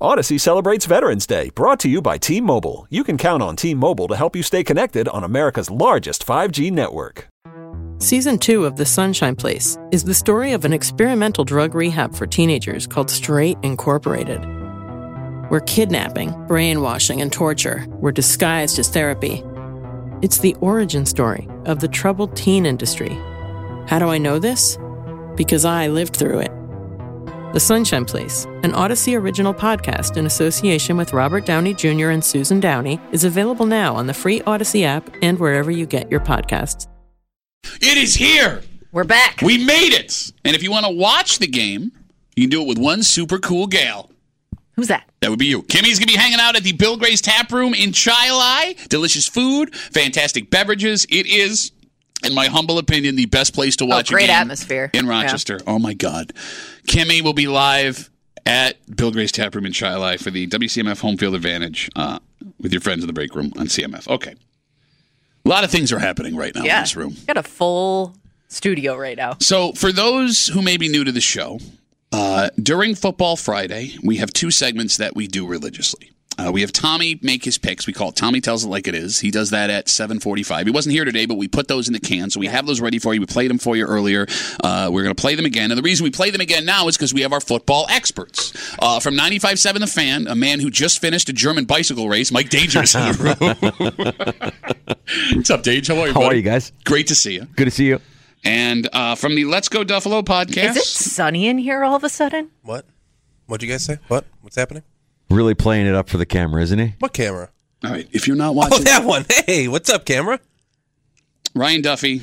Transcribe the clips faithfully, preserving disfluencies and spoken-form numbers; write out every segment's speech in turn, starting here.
Odyssey celebrates Veterans Day, brought to you by T-Mobile. You can count on T-Mobile to help you stay connected on America's largest five G network. Season two of The Sunshine Place is the story of an experimental drug rehab for teenagers called Straight Incorporated, where kidnapping, brainwashing, and torture were disguised as therapy. It's the origin story of the troubled teen industry. How do I know this? Because I lived through it. The Sunshine Place, an Odyssey original podcast in association with Robert Downey Junior and Susan Downey, is available now on the free Odyssey app and wherever you get your podcasts. It is here. We're back. We made it. And if you want to watch the game, you can do it with one super cool gal. Who's that? That would be you. Kimmy's going to be hanging out at the Bill Gray's Tap Room in Chi-Li. Delicious food, fantastic beverages. It is, in my humble opinion, the best place to watch oh, great a game atmosphere in Rochester. Yeah. Oh, my God. Kimmy will be live at Bill Gray's Tap Room in Chi-Li for the W C M F Home Field Advantage uh, with your friends in the break room on C M F. Okay. A lot of things are happening right now yeah. in this room. Got a full studio right now. So for those who may be new to the show, uh, during Football Friday, we have two segments that we do religiously. Uh, we have Tommy make his picks. We call it Tommy Tells It Like It Is. He does that at seven forty-five. He wasn't here today, but we put those in the can, so we have those ready for you. We played them for you earlier. Uh, we're going to play them again. And the reason we play them again now is because we have our football experts. Uh, from ninety-five point seven The Fan, a man who just finished a German bicycle race, Mike Danger is in the room. What's up, Dage? How are you, How buddy? are you guys? Great to see you. Good to see you. And uh, from the Let's Go Duffalo podcast. Is it sunny in here all of a sudden? What? What'd you guys say? What? What's happening? Really playing it up for the camera, isn't he? What camera? All right, if you're not watching... Oh, that one. Hey, what's up, camera? Ryan Duffy.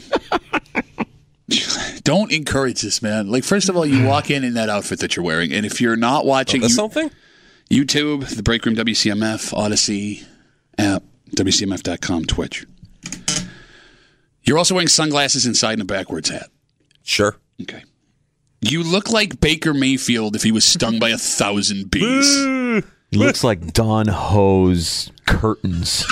Don't encourage this, man. Like, first of all, you walk in in that outfit that you're wearing, and if you're not watching... Oh, that's you, something? YouTube, The Break Room, W C M F, Odyssey, app, W C M F dot com, Twitch. You're also wearing sunglasses inside and a backwards hat. Sure. Okay. You look like Baker Mayfield if he was stung by a thousand bees. He looks like Don Ho's curtains.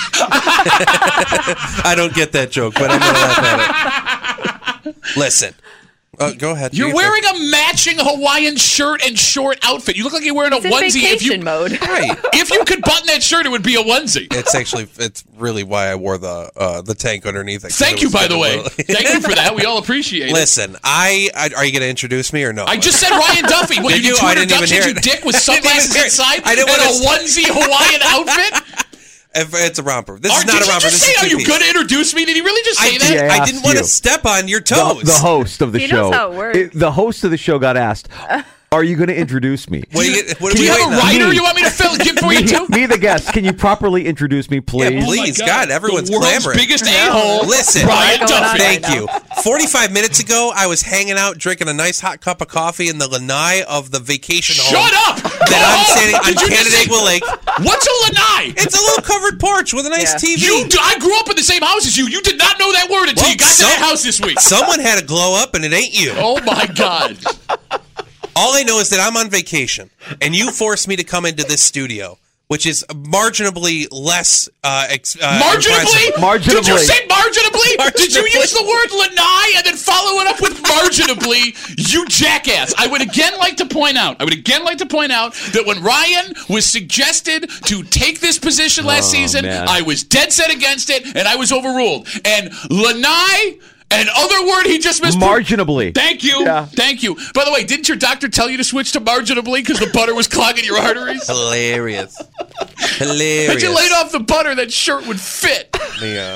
I don't get that joke, but I'm going to laugh at it. Listen. Uh, go ahead. You're wearing a matching Hawaiian shirt and short outfit. You look like you're wearing a it's in onesie. Vacation if you, mode. Right. If you could button that shirt, it would be a onesie. It's actually, it's really why I wore the uh, the tank underneath it. Thank it you, by the way. Little... Thank you for that. We all appreciate it. Listen, I, I are you going to introduce me or no? I just said Ryan Duffy. What, Did you you? do two I didn't even introductions, hear you it. dick, with I didn't even sunglasses hear it. inside I and didn't a wanna- onesie Hawaiian outfit? If it's a romper. This Or is not did a you romper. just This say, is are you two-piece. going to introduce me? Did he really just say I, that? did, Yeah, I I asked didn't want you. to step on your The, toes. the host of the He show. knows how it works. It- the host of the show got asked, are you going to introduce me? What do you, what are Do we you have waiting a on? writer Me. you want me to fill give for you, me, too? me, the guest. Can you properly introduce me, please? Yeah, please. God, everyone's the world's clamoring. biggest a-hole, Listen, Ryan What's going on Duffy. right Thank you. forty-five minutes ago, I was hanging out, drinking a nice hot cup of coffee in the lanai of the vacation home. Shut up! That I'm standing on Did you just say- Canandaigua Lake. What's a lanai? It's a little covered porch with a nice Yeah. T V. You, I grew up in the same house as you. You did not know that word until Well, you got some- to that house this week. Someone had a glow up, and it ain't you. Oh, my God. All I know is that I'm on vacation, and you forced me to come into this studio, which is marginally less uh, ex- uh, Marginally? impressive. Marginally. Did you say marginally? Marginally. Did you use the word lanai and then follow it up with marginally? You jackass. I would again like to point out, I would again like to point out that when Ryan was suggested to take this position last Oh, season, man. I was dead set against it, and I was overruled. And lanai, an other word he just mispronounced. Marginably. Thank you. Yeah. Thank you. By the way, didn't your doctor tell you to switch to marginably because the butter was clogging your arteries? Hilarious. Hilarious. Had you laid off the butter, that shirt would fit. Me, uh,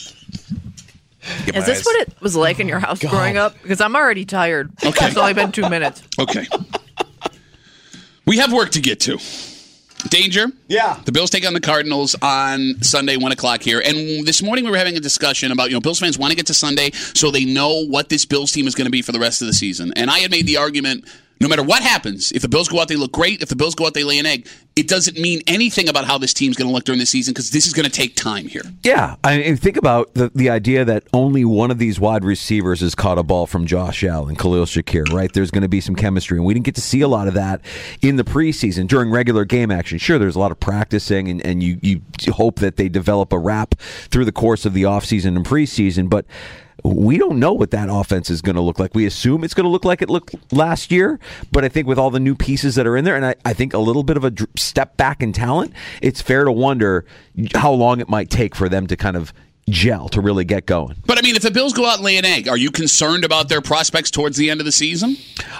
get my Is this eyes- what it was like in your house growing up? Because I'm already tired. Okay. It's only been two minutes. Okay. We have work to get to. Danger. Yeah. The Bills take on the Cardinals on Sunday, one o'clock here. And this morning we were having a discussion about, you know, Bills fans want to get to Sunday so they know what this Bills team is going to be for the rest of the season. And I had made the argument, no matter what happens, if the Bills go out, they look great. If the Bills go out, they lay an egg. It doesn't mean anything about how this team's going to look during the season because this is going to take time here. Yeah, I mean, think about the the idea that only one of these wide receivers has caught a ball from Josh Allen, Khalil Shakir, right? There's going to be some chemistry, and we didn't get to see a lot of that in the preseason during regular game action. Sure, there's a lot of practicing, and, and you, you hope that they develop a rap through the course of the offseason and preseason, but we don't know what that offense is going to look like. We assume it's going to look like it looked last year, but I think with all the new pieces that are in there, and I, I think a little bit of a dr- step back in talent, it's fair to wonder how long it might take for them to kind of gel, to really get going. But I mean, if the Bills go out and lay an egg, are you concerned about their prospects towards the end of the season?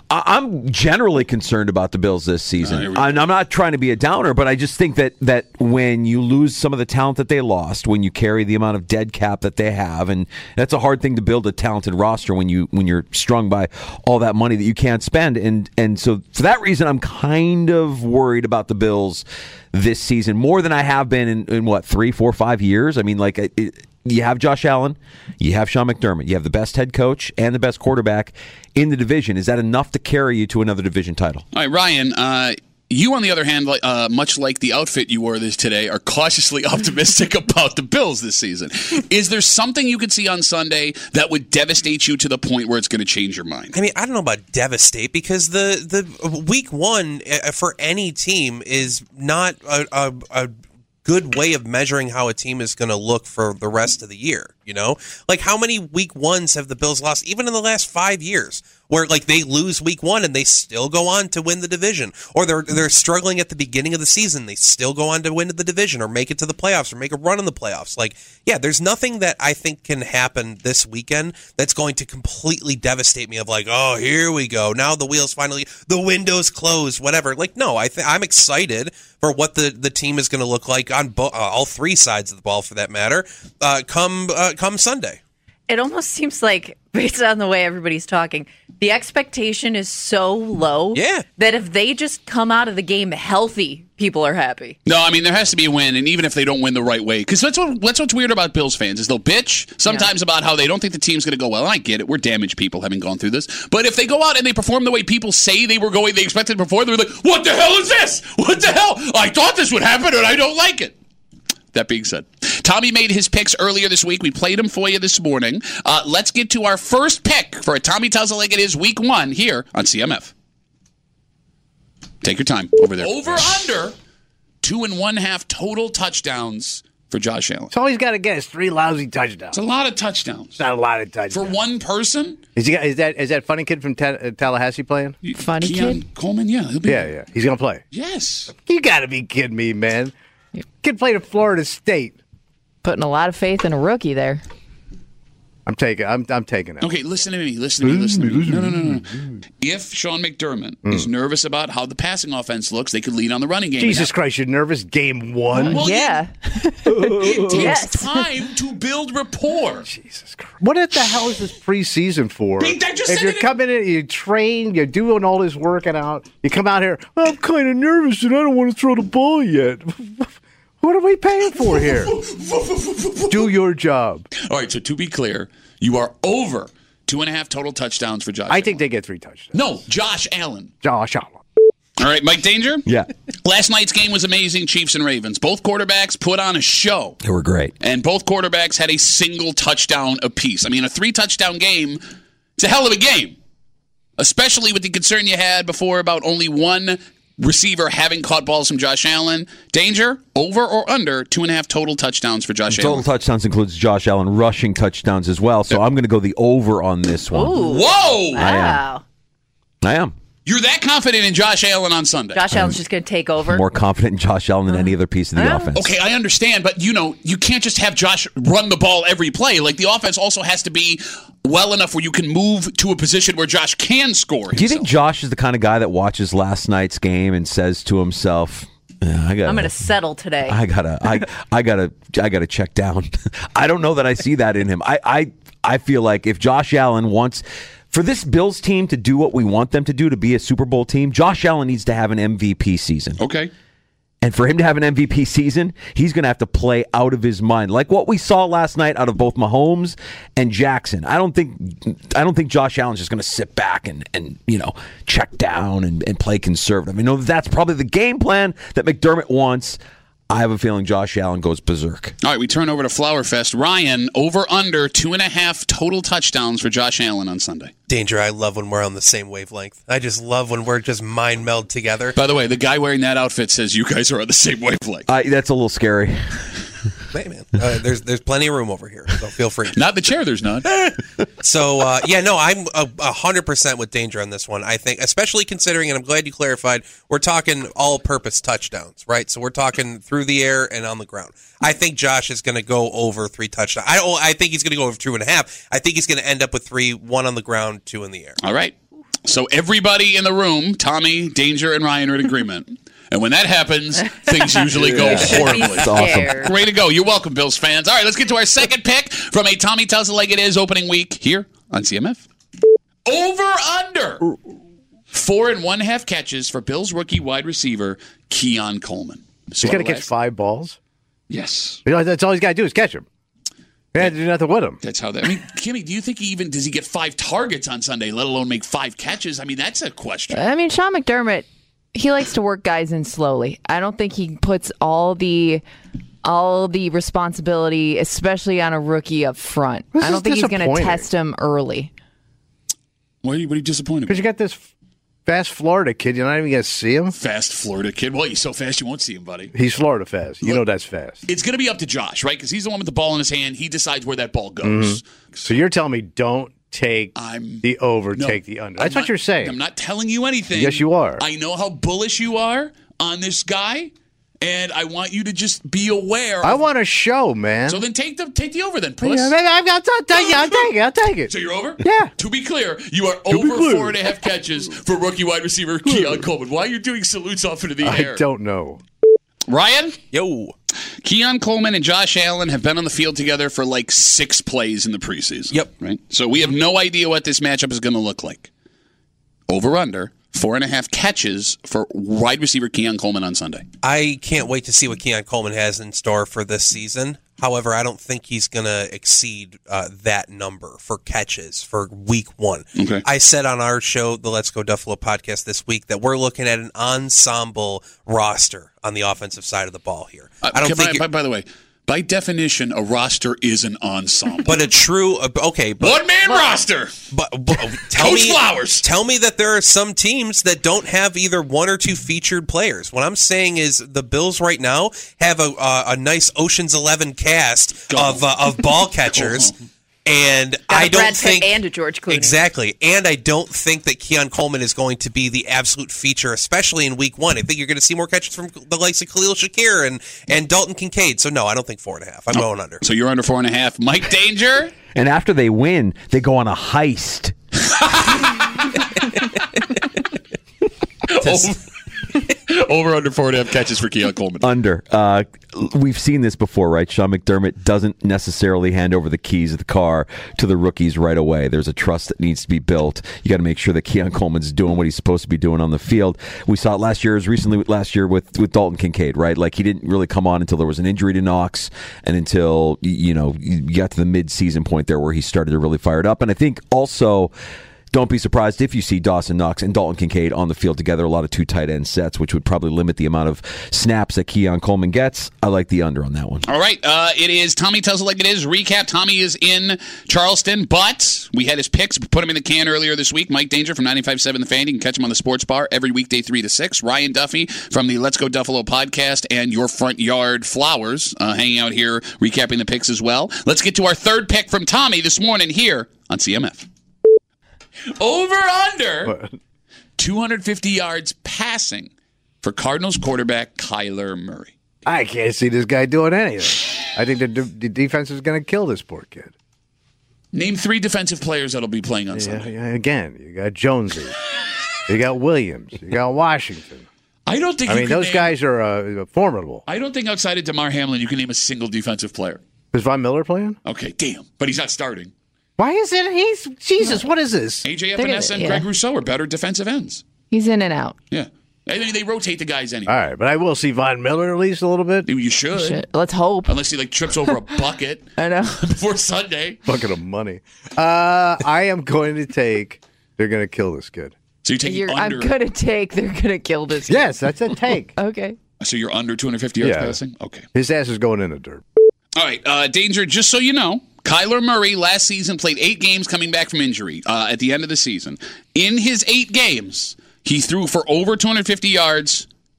I'm generally concerned about the Bills this season. Uh, I'm I'm not trying to be a downer, but I just think that, that when you lose some of the talent that they lost, when you carry the amount of dead cap that they have, and that's a hard thing to build a talented roster when you when you're strung by all that money that you can't spend, and and so for that reason, I'm kind of worried about the Bills this season more than I have been in, in what three, four, five years. I mean, like. It, You have Josh Allen, you have Sean McDermott, you have the best head coach and the best quarterback in the division. Is that enough to carry you to another division title? All right, Ryan, uh, you, on the other hand, uh, much like the outfit you wore this today, are cautiously optimistic about the Bills this season. Is there something you could see on Sunday that would devastate you to the point where it's going to change your mind? I mean, I don't know about devastate, because the, the week one for any team is not a, a, a good way of measuring how a team is going to look for the rest of the year, you know? Like, how many week ones have the Bills lost, even in the last five years, where, like, they lose week one and they still go on to win the division? Or they're they're struggling at the beginning of the season, they still go on to win the division or make it to the playoffs or make a run in the playoffs. Like, yeah, there's nothing that I think can happen this weekend that's going to completely devastate me of, like, oh, here we go. Now the wheels finally, the window's closed, whatever. Like, no, I th- I'm excited for what the, the team is going to look like on bo- uh, all three sides of the ball, for that matter, uh, come uh, come Sunday. It almost seems like, based on the way everybody's talking, the expectation is so low yeah. that if they just come out of the game healthy, people are happy. No, I mean, there has to be a win, and even if they don't win the right way, because that's what that's what's weird about Bills fans is they'll bitch sometimes yeah. about how they don't think the team's going to go well. And I get it. We're damaged people having gone through this. But if they go out and they perform the way people say they were going, they expected to perform, they're like, what the hell is this? What the hell? I thought this would happen, and I don't like it. That being said, Tommy made his picks earlier this week. We played them for you this morning. Uh, let's get to our first pick for a Tommy Tells It Like It Is week one here on C M F. Take your time over there. Over under two and one half total touchdowns for Josh Allen. That's all he's got to get is three lousy touchdowns. It's a lot of touchdowns. It's not a lot of touchdowns. For one person? Is, he, is that is that funny kid from Ta- Tallahassee playing? Funny Keon kid? Coleman, yeah. He'll be Yeah, yeah. He's going to play. Yes. You got to be kidding me, man. Kid played at Florida State. Putting a lot of faith in a rookie there. I'm taking. I'm. I'm taking it. Okay, listen to me. Listen to me. Listen to me. No, no, no, no. If Sean McDermott mm. is nervous about how the passing offense looks, they could lean on the running game. Jesus Christ, you're nervous? Game one? Well, yeah. It takes yes. time to build rapport. Jesus Christ. What the hell is this preseason for? I just if said you're it. coming in, you train, you're doing all this working out, you come out here, well, I'm kind of nervous and I don't want to throw the ball yet. What are we paying for here? Do your job. All right, so to be clear, you are over two and a half total touchdowns for Josh I Allen. think they get three touchdowns. No, Josh Allen. Josh Allen. All right, Mike Danger? Yeah. Last night's game was amazing, Chiefs and Ravens. Both quarterbacks put on a show. They were great. And both quarterbacks had a single touchdown apiece. I mean, a three-touchdown game, it's a hell of a game, especially with the concern you had before about only one receiver having caught balls from Josh Allen. Danger, over or under two and a half total touchdowns for Josh total Allen? Total touchdowns includes Josh Allen rushing touchdowns as well, so I'm going to go the over on this one. Ooh. Whoa! Wow. I am. You're that confident in Josh Allen on Sunday? Josh Allen's just going to take over. More confident in Josh Allen than any other piece of the Uh, offense. Okay, I understand, but, you know, you can't just have Josh run the ball every play. Like, the offense also has to be well enough where you can move to a position where Josh can score himself. Do you think Josh is the kind of guy that watches last night's game and says to himself, yeah, I gotta, I'm going to settle today. I gotta, I, I gotta, I gotta check down. I don't know that I see that in him. I, I, I feel like if Josh Allen wants, for this Bills team to do what we want them to do, to be a Super Bowl team, Josh Allen needs to have an M V P season. Okay. And for him to have an M V P season, he's going to have to play out of his mind, like what we saw last night out of both Mahomes and Jackson. I don't think, I don't think Josh Allen's just going to sit back and, and you know check down and, and play conservative. I know that's probably the game plan that McDermott wants. I have a feeling Josh Allen goes berserk. All right, we turn over to Flower Fest. Ryan, over under two and a half total touchdowns for Josh Allen on Sunday. Danger, I love when we're on the same wavelength. I just love when we're just mind meld together. By the way, the guy wearing that outfit says you guys are on the same wavelength. Uh, that's a little scary. Hey, man, uh, there's there's plenty of room over here, so feel free. Not the chair, there's none. So, uh, yeah, no, I'm a, a hundred percent with Danger on this one. I think, especially considering, and I'm glad you clarified, we're talking all-purpose touchdowns, right? So we're talking through the air and on the ground. I think Josh is going to go over three touchdowns. I don't. I think he's going to go over two and a half. I think he's going to end up with three, one on the ground, two in the air. All right. So everybody in the room, Tommy, Danger, and Ryan are in agreement. And when that happens, things usually go Yeah. horribly. That's awesome. Way to go. You're welcome, Bills fans. All right, let's get to our second pick from a Tommy Tells It Like It Is opening week here on C M F. Over under. Four and one half catches for Bills rookie wide receiver Keon Coleman. So He's got to catch last- five balls. Yes. You know, that's all he's got to do is catch him. He had to do nothing with him. That's how that. I mean, Kimmy, do you think he even does he get five targets on Sunday, let alone make five catches? I mean, that's a question. I mean, Sean McDermott, he likes to work guys in slowly. I don't think he puts all the all the responsibility, especially on a rookie, up front. This I don't is think he's going to disappointing. test him early. What are you, what are you disappointed Because about? you got this fast Florida kid. You're not even going to see him. Fast Florida kid. Well, he's so fast you won't see him, buddy. He's Florida fast. You know that's fast. It's going to be up to Josh, right? Because he's the one with the ball in his hand. He decides where that ball goes. Mm-hmm. So you're telling me don't take I'm- the over, No, take the under. I'm That's what not- you're saying. I'm not telling you anything. Yes, you are. I know how bullish you are on this guy, and I want you to just be aware. I of- want a show, man. So then take the take the over then, puss. Yeah, maybe I've got to take it. I'll take it. I'll take it. So you're over? Yeah. To be clear, you are be over clear. four and a half catches for rookie wide receiver Keon Coleman. Why are you doing salutes off into the I air? don't know. Ryan? Yo. Keon Coleman and Josh Allen have been on the field together for like six plays in the preseason. Yep. Right? So we have no idea what this matchup is going to look like. Over under, four and a half catches for wide receiver Keon Coleman on Sunday. I can't wait to see what Keon Coleman has in store for this season. However, I don't think he's going to exceed uh, that number for catches for week one. Okay. I said on our show, the Let's Go Duffalo podcast this week, that we're looking at an ensemble roster on the offensive side of the ball here. Uh, I don't by, think, by, it- by the way, by definition, a roster is an ensemble. but a true uh, okay, but One man roster. But, but tell Coach me, Flowers. Tell me that there are some teams that don't have either one or two featured players. What I'm saying is the Bills right now have a uh, a nice Ocean's Eleven cast Go of uh, of ball catchers, and Got I a don't Brad Pitt think and a George Clooney. exactly. And I don't think that Keon Coleman is going to be the absolute feature, especially in Week One. I think you're going to see more catches from the likes of Khalil Shakir and and Dalton Kincaid. So no, I don't think four and a half. I'm going under. So you're under four and a half. Mike Danger. And after they win, they go on a heist. over, over under four and a half catches for Keon Coleman. Under. Uh, we've seen this before, right? Sean McDermott doesn't necessarily hand over the keys of the car to the rookies right away. There's a trust that needs to be built. You got to make sure that Keon Coleman's doing what he's supposed to be doing on the field. We saw it last year, as recently last year with, with Dalton Kincaid, right? Like, he didn't really come on until there was an injury to Knox and until, you know, you got to the mid-season point there where he started to really fire it up. And I think also, don't be surprised if you see Dawson Knox and Dalton Kincaid on the field together, a lot of two tight end sets, which would probably limit the amount of snaps that Keon Coleman gets. I like the under on that one. All right, uh, it is Tommy Tells It Like It Is. Recap, Tommy is in Charleston, but we had his picks, put him in the can earlier this week. Mike Danger from ninety-five point seven The Fan. You can catch him on the Sports Bar every weekday three to six. Ryan Duffy from the Let's Go Duffalo podcast and Your Front Yard Flowers uh, hanging out here recapping the picks as well. Let's get to our third pick from Tommy this morning here on C M F. Over under two hundred fifty yards passing for Cardinals quarterback Kyler Murray. I can't see this guy doing anything. I think the, the defense is going to kill this poor kid. Name three defensive players that'll be playing on Yeah, Sunday. yeah, again, you got Jonesy, you got Williams, you got Washington. I don't think I you mean, can those name- guys are uh, formidable. I don't think outside of DeMar Hamlin you can name a single defensive player. Is Von Miller playing? Okay, damn. But he's not starting. Why is it? He's Jesus. What is this? A J They're gonna- Epinesa and yeah. Greg Rousseau are better defensive ends. He's in and out. Yeah. I mean, they rotate the guys anyway. All right, but I will see Von Miller at least a little bit. You should. Shit. Let's hope. Unless he like trips over a bucket I know. before Sunday. Bucket of money. Uh, I am going to take. They're going to kill this kid. So you're taking You're, under. I'm gonna take. They're gonna kill this. kid. Yes, that's a take. Okay. So you're under two hundred fifty yards Yeah. passing? Okay. His ass is going in the dirt. All right, uh, Danger, just so you know, Kyler Murray last season played eight games coming back from injury uh, at the end of the season. In his eight games, he threw for over two hundred fifty yards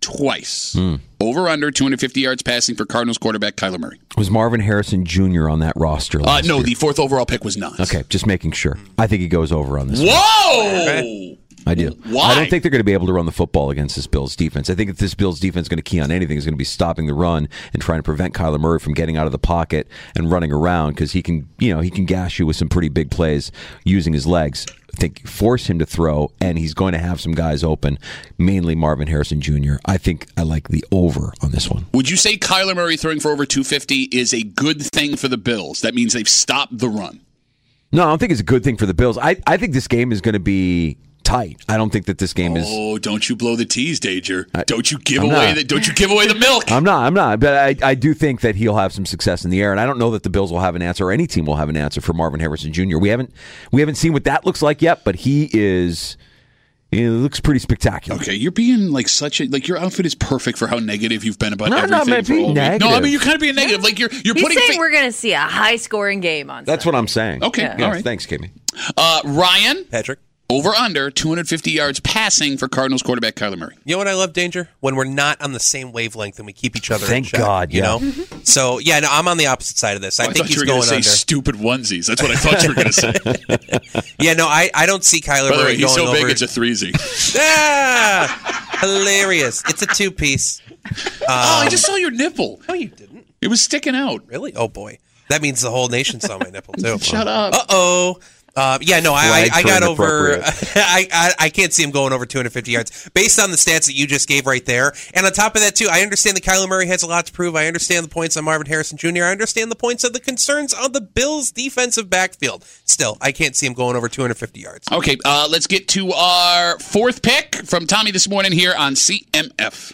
twice. Hmm. Over under two hundred fifty yards passing for Cardinals quarterback Kyler Murray. Was Marvin Harrison Junior on that roster Uh, last no, year? the fourth overall pick was not. Okay, just making sure. I think he goes over on this one. Whoa! I do. Why? I don't think they're going to be able to run the football against this Bills defense. I think if this Bills defense is going to key on anything, is going to be stopping the run and trying to prevent Kyler Murray from getting out of the pocket and running around because he can, you know, he can gash you with some pretty big plays using his legs. I think force him to throw, and he's going to have some guys open, mainly Marvin Harrison Junior I think I like the over on this one. Would you say Kyler Murray throwing for over two fifty is a good thing for the Bills? That means they've stopped the run. No, I don't think it's a good thing for the Bills. I, I think this game is going to be tight. I don't think that this game is. Oh, don't you blow the tease, Danger. I- Don't you give I'm away not. the don't you give away the milk. I'm not. I'm not. But I, I do think that he'll have some success in the air, and I don't know that the Bills will have an answer, or any team will have an answer for Marvin Harrison Junior We haven't we haven't seen what that looks like yet, but he is. It looks pretty spectacular. Okay, you're being like such a like your outfit is perfect for how negative you've been about No, I'm not everything. being for all week. negative. No, I mean you're kind of being negative. Like you're you're He's putting. saying fa- we're going to see a high-scoring game on That's Sunday. what I'm saying. Okay, Yeah. all Yes, right. thanks, Kimmy. Uh, Ryan, Patrick. over under two hundred fifty yards passing for Cardinals quarterback Kyler Murray. You know what I love, Danger? When we're not on the same wavelength and we keep each other Thank in check. God, You yeah. know? So, yeah, no, I'm on the opposite side of this. I Oh, I think thought he's you were going to say under. stupid onesies. That's what I thought you were going to say. Yeah, no, I, I don't see Kyler By the Murray way, he's going so big over. it's a threesy. Ah, hilarious. It's a two-piece. oh, I just saw your nipple. No, you didn't. It was sticking out. Really? Oh, boy. That means the whole nation saw my nipple, too. Shut up. Uh-oh. Uh, yeah, no, I, I, Flag I for got over. inappropriate. I, I I can't see him going over two hundred fifty yards based on the stats that you just gave right there. And on top of that, too, I understand that Kyler Murray has a lot to prove. I understand the points on Marvin Harrison Junior I understand the points of the concerns on the Bills' defensive backfield. Still, I can't see him going over two hundred fifty yards. Okay, uh, let's get to our fourth pick from Tommy this morning here on C M F.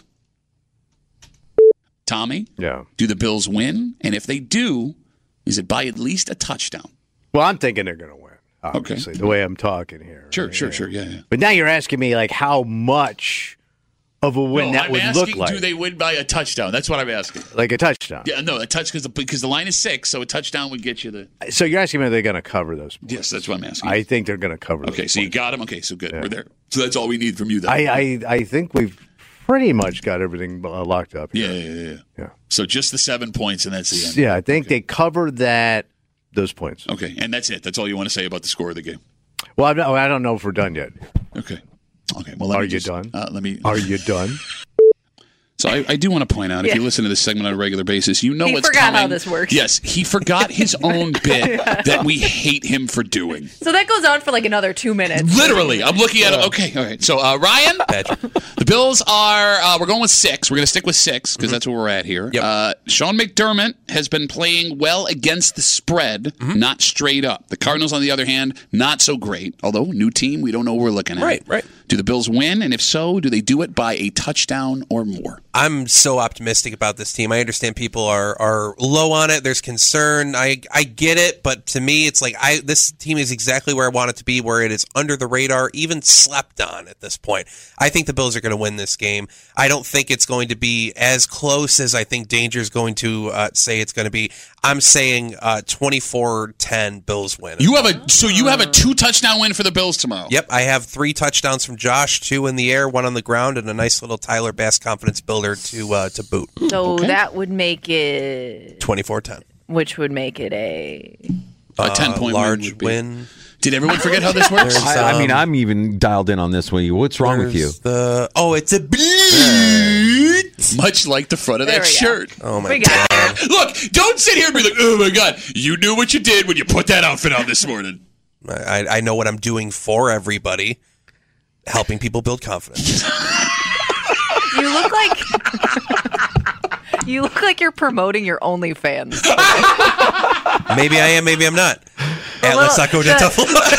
Tommy, Yeah. do the Bills win? And if they do, is it by at least a touchdown? Well, I'm thinking they're going to win. Obviously, the way I'm talking here. Sure, right? sure, Yeah. sure. Yeah, yeah. But now you're asking me like how much of a win No, that I'm would asking, look like, do they win by a touchdown? That's what I'm asking. like a touchdown. Yeah, no, a touch because the, because the line is six, so a touchdown would get you the. So you're asking me, are they going to cover those points? Yes, that's what I'm asking. I think they're going to cover. okay, those so you points. got them. Okay, so good. We're there. So that's all we need from you, then. I, I I think we've pretty much got everything uh, locked up. yeah, Here. yeah, yeah, yeah. Yeah. So just the seven points, and that's the end. Yeah, I think they covered that. Those points. Okay, and that's it. That's all you want to say about the score of the game. Well, I'm not, I don't know if we're done yet. Okay. Okay. Well, let Are me you just, done? Uh, let me. Are you done? So I, I do want to point out, if Yeah. you listen to this segment on a regular basis, you know He what's forgot coming. how this works. Yes, he forgot his own bit that we hate him for doing. So that goes on for like another two minutes. Literally, I'm looking at it. Okay, all right. So uh, Ryan, the Bills are. Uh, we're going with six. We're going to stick with six because that's where we're at here. Yep. Uh, Sean McDermott has been playing well against the spread, not straight up. The Cardinals, on the other hand, not so great. Although new team, we don't know what we're looking at. Right, right. Do the Bills win? And if so, do they do it by a touchdown or more? I'm so optimistic about this team. I understand people are are low on it. There's concern. I I get it, but to me, it's like I this team is exactly where I want it to be, where it is under the radar, even slept on at this point. I think the Bills are going to win this game. I don't think it's going to be as close as I think Danger's going to uh, say it's going to be. I'm saying uh, twenty-four ten Bills win. You have a so you have a two touchdown win for the Bills tomorrow. Yep, I have three touchdowns from Josh, two in the air, one on the ground, and a nice little Tyler Bass confidence builder to uh, to boot. So Okay. that would make it, twenty-four ten. which would make it a. A ten point large win. would be- win. Did everyone forget how this works? There's, I, I mean, um, I'm even dialed in on this one. What's wrong with you? There's The oh, it's a bleed. Much like the front of There that we go. shirt. Oh my We got god! Look, don't sit here and be like, oh my God, you knew what you did when you put that outfit on this morning. I, I know what I'm doing for everybody, helping people build confidence. You look like. You look like you're promoting your OnlyFans. Maybe I am, maybe I'm not. At little- let's not go to the- tough.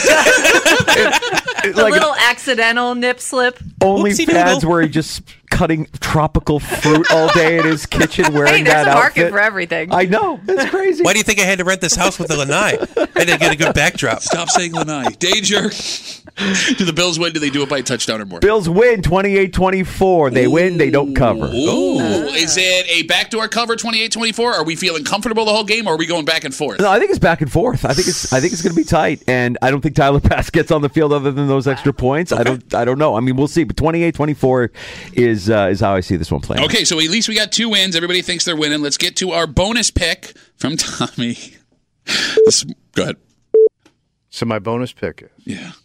A little accidental nip slip. Only Whoopsie fads doodle. where he just cutting tropical fruit all day in his kitchen wearing Hey, there's that a market outfit. for everything. I know. That's crazy. Why do you think I had to rent this house with the lanai? I had to get a good backdrop. Stop saying Lanai. Danger. Do the Bills win? Do they do it by a touchdown or more? Bills win twenty-eight twenty-four. They win, they don't cover. Ooh. Is it a backdoor cover twenty-eight twenty-four? Are we feeling comfortable the whole game, or are we going back and forth? No, I think it's back and forth. I think it's I think it's going to be tight, and I don't think Tyler Bass gets on the field other than those extra points. Okay. I don't I don't know. I mean, we'll see. But twenty-eight twenty-four is uh, is how I see this one playing. Okay, so at least we got two wins. Everybody thinks they're winning. Let's get to our bonus pick from Tommy. This, go ahead. So my bonus pick is yeah.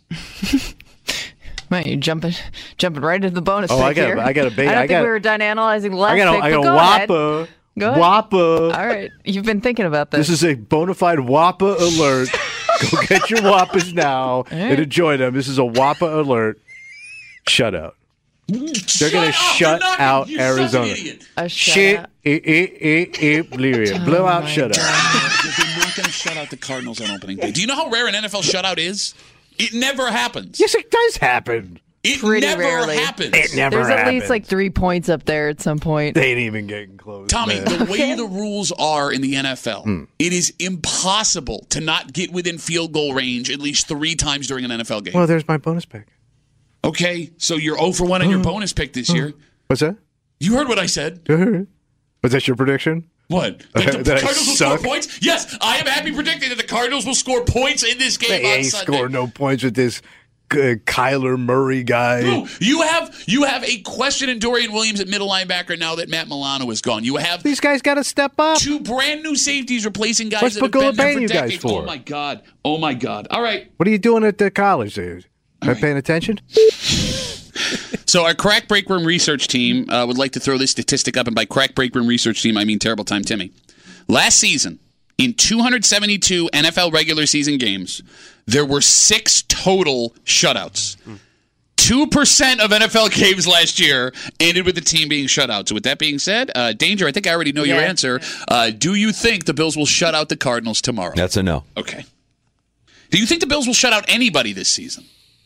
Man, you're jumping, jumping right into the bonus. Oh, pick I got, here. I got a bait. I don't I think got, we were done analyzing the last I got, pick. a, I got but a go Whopper. ahead. Go ahead. Whopper. All right, you've been thinking about this. This is a bona fide Whopper alert. Go get your Whoppers now right. and enjoy them. This is a Whopper alert. Shutout. They're going to shut out Arizona. A Shit. shutout. Eh, eh, eh, eh, bleary. Blowout shutout. They're not going to shut out the Cardinals on opening day. Do you know how rare an N F L shutout is? It never happens. Yes, it does happen. It Pretty never rarely. happens. It never There's happens. at least like three points up there at some point. They ain't even getting close. Tommy, man. the way the rules are in the N F L, mm. it is impossible to not get within field goal range at least three times during an N F L game. Well, there's my bonus pick. Okay, so you're zero for one on your bonus pick this year. What's that? You heard what I said. Was that your prediction? What? That the that Cardinals will score points? Yes, I am happy predicting that the Cardinals will score points in this game They on ain't Sunday. score no points with this uh, Kyler Murray guy. No, you have you have a question in Dorian Williams at middle linebacker now that Matt Milano is gone. You have These guys got to step up. two brand new safeties replacing guys What's that have been there Pagula for paying you guys decades. for? Oh my god! Oh my god! All right. What are you doing at the college, dude? Am I right. paying attention? So our Crack Break Room research team uh, would like to throw this statistic up, and by Crack Break Room research team, I mean Terrible Time Timmy. Last season, in two hundred seventy-two N F L regular season games, there were six total shutouts. Two percent of N F L games last year ended with the team being shut out. So with that being said, uh, Danger, I think I already know your Yeah. answer. Uh, do you think the Bills will shut out the Cardinals tomorrow? That's a no. Okay. Do you think the Bills will shut out anybody this season?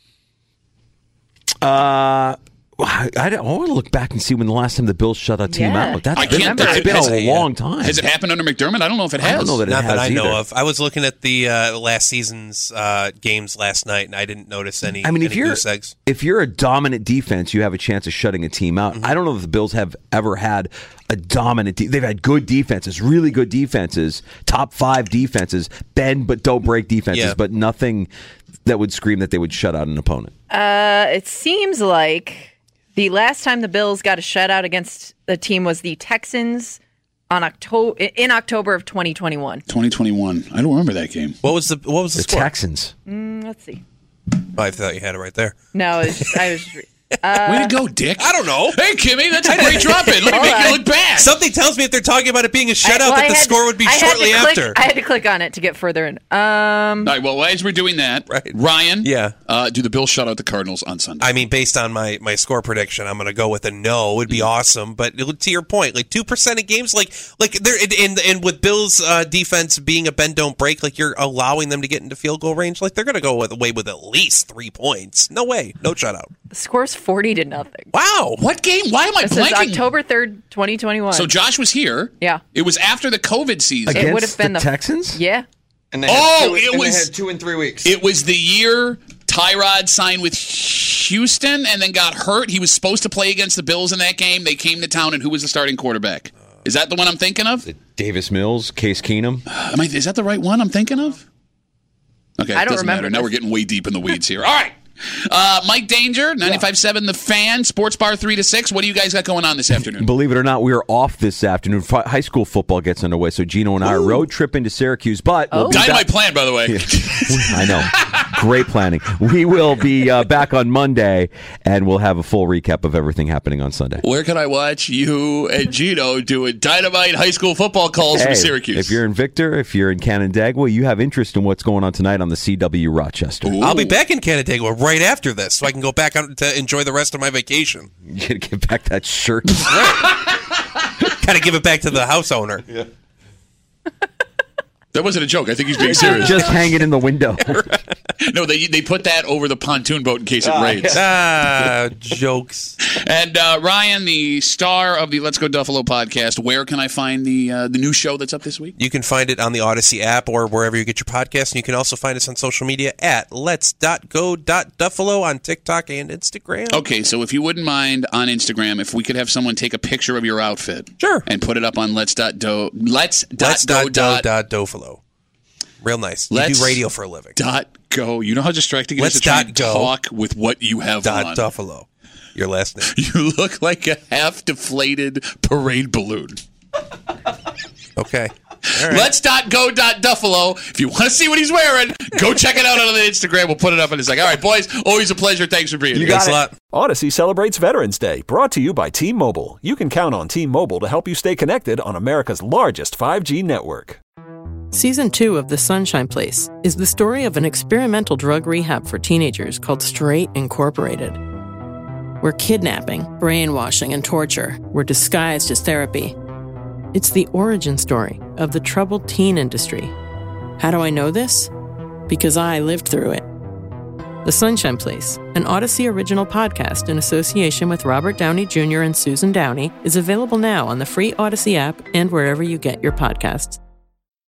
Uh, I, I, don't- I want to look back and see when the last time the Bills shut a team Yeah. out. That's I been, can't- that's been has a it- long time. Has it happened under McDermott? I don't know if it has. I don't know that it Not has that I know either. of. I was looking at the uh, last season's uh, games last night, and I didn't notice any. I mean, if any you're goose eggs. if you're a dominant defense, you have a chance of shutting a team out. Mm-hmm. I don't know if the Bills have ever had a dominant. De- they've had good defenses, really good defenses, top five defenses, bend but don't break defenses, Yeah. but nothing that would scream that they would shut out an opponent. Uh, it seems like the last time the Bills got a shutout against a team was the Texans on October in October of twenty twenty-one. twenty twenty-one. I don't remember that game. What was the what was the, The score? Texans. Mm, let's see. Oh, I thought you had it right there. No, it was just, I was. Just, Way to go, Dick. I don't know. Hey, Kimmy, that's a great drop in. Let me Hold make on. you look bad. Something tells me if they're talking about it being a shutout, I- well, that I the had score to- would be I had to shortly click- after. I had to click on it to get further in. Um, All right, well, as we're doing that, Right. Ryan, Yeah. uh, do the Bills shut out the Cardinals on Sunday? I mean, based on my, my score prediction, I'm going to go with a no. It would be awesome, but to your point, like two percent of games, like like they're and and with Bills' uh, defense being a bend don't break, like you're allowing them to get into field goal range, like they're going to go with, away with at least three points. No way, no shutout. the score's forty to nothing. Wow, What game? Why am I This is blanking? October third, twenty twenty-one. So Josh was here. Yeah. It was after the COVID season. It would Against have been the the Texans? Yeah. And they Oh, had two, it and was- they had two in three weeks. It was the year Tyrod signed with Houston and then got hurt. He was supposed to play against the Bills in that game. They came to town, and who was the starting quarterback? Is that the one I'm thinking of? Davis Mills, Case Keenum. Am I, is that the right one I'm thinking of? Okay, I it don't doesn't remember matter. Now this. we're getting way deep in the weeds here. All right. Uh, Mike Danger, ninety-five point seven The Fan, Sports Bar three to six. What do you guys got going on this afternoon? Believe it or not, we are off this afternoon. F- high school football gets underway, so Gino and I are road trip into Syracuse. But we'll be Dynamite back- plan, by the way. I know. Great planning. We will be uh, back on Monday, and we'll have a full recap of everything happening on Sunday. Where can I watch you and Gino doing dynamite high school football calls Hey, from Syracuse? if you're in Victor, if you're in Canandaigua, you have interest in what's going on tonight on the C W Rochester. I'll be back in Canandaigua right after this, so I can go back out to enjoy the rest of my vacation. You gotta get back that shirt. Got to give it back to the house owner. Yeah. That wasn't a joke. I think he's being serious. Just hang it in the window. No, they they put that over the pontoon boat in case it rains. Ah, jokes. And uh, Ryan, the star of the Let's Go Duffalo podcast, where can I find the uh, the new show that's up this week? You can find it on the Odyssey app or wherever you get your podcast. And you can also find us on social media at lets dot go dot duffalo on TikTok and Instagram. Okay, so if you wouldn't mind on Instagram, if we could have someone take a picture of your outfit, sure, and put it up on let's dot do let's let's dot go dot, dot, dot duffalo. Real nice. You let's do radio for a living. Dot go. You know how distracting it is to try and talk with what you have dot on. Duffalo. Your last name. You look like a half deflated parade balloon. Okay. All right. Let's dot go dot Duffalo. If you want to see what he's wearing, go check it out on the Instagram. We'll put it up in a second. All right, boys. Always a pleasure. Thanks for being You here. got Thanks a lot. Odyssey celebrates Veterans Day, brought to you by T-Mobile. You can count on T-Mobile to help you stay connected on America's largest five G network. Season two of The Sunshine Place is the story of an experimental drug rehab for teenagers called Straight Incorporated, where kidnapping, brainwashing, and torture were disguised as therapy. It's the origin story of the troubled teen industry. How do I know this? Because I lived through it. The Sunshine Place, an Odyssey original podcast in association with Robert Downey Junior and Susan Downey, is available now on the free Odyssey app and wherever you get your podcasts.